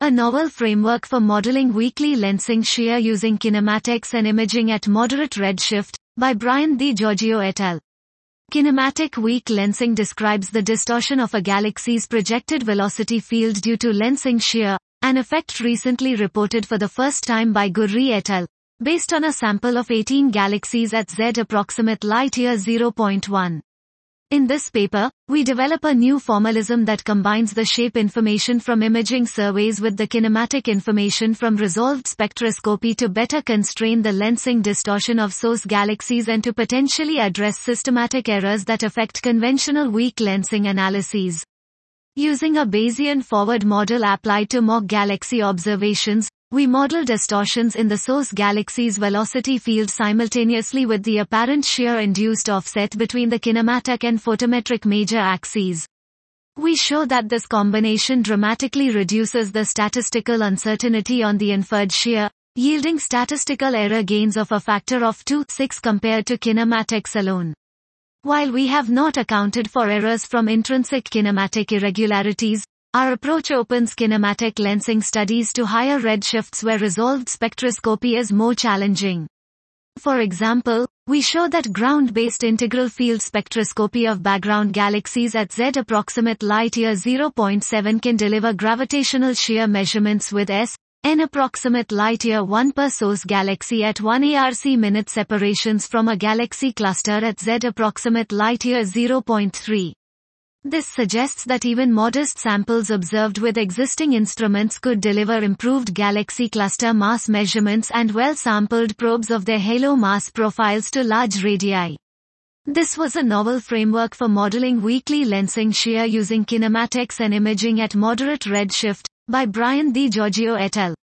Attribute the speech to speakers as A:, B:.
A: A novel framework for modeling weakly lensing shear using kinematics and imaging at moderate redshift, by Brian D. Giorgio et al. Kinematic weak lensing describes the distortion of a galaxy's projected velocity field due to lensing shear, an effect recently reported for the first time by Gurri et al., based on a sample of 18 galaxies at Z approximate light year 0.1. In this paper, we develop a new formalism that combines the shape information from imaging surveys with the kinematic information from resolved spectroscopy to better constrain the lensing distortion of source galaxies and to potentially address systematic errors that affect conventional weak lensing analyses. Using a Bayesian forward model applied to mock galaxy observations, we model distortions in the source galaxy's velocity field simultaneously with the apparent shear-induced offset between the kinematic and photometric major axes. We show that this combination dramatically reduces the statistical uncertainty on the inferred shear, yielding statistical error gains of a factor of 2.6 compared to kinematics alone. While we have not accounted for errors from intrinsic kinematic irregularities, our approach opens kinematic lensing studies to higher redshifts where resolved spectroscopy is more challenging. For example, we show that ground-based integral field spectroscopy of background galaxies at Z approximate light year 0.7 can deliver gravitational shear measurements with n approximate light year 1 per source galaxy at 1 ARC minute separations from a galaxy cluster at Z approximate light year 0.3. This suggests that even modest samples observed with existing instruments could deliver improved galaxy cluster mass measurements and well-sampled probes of their halo mass profiles to large radii. This was a novel framework for modeling weakly lensing shear using kinematics and imaging at moderate redshift, by Brian D. Giorgio et al.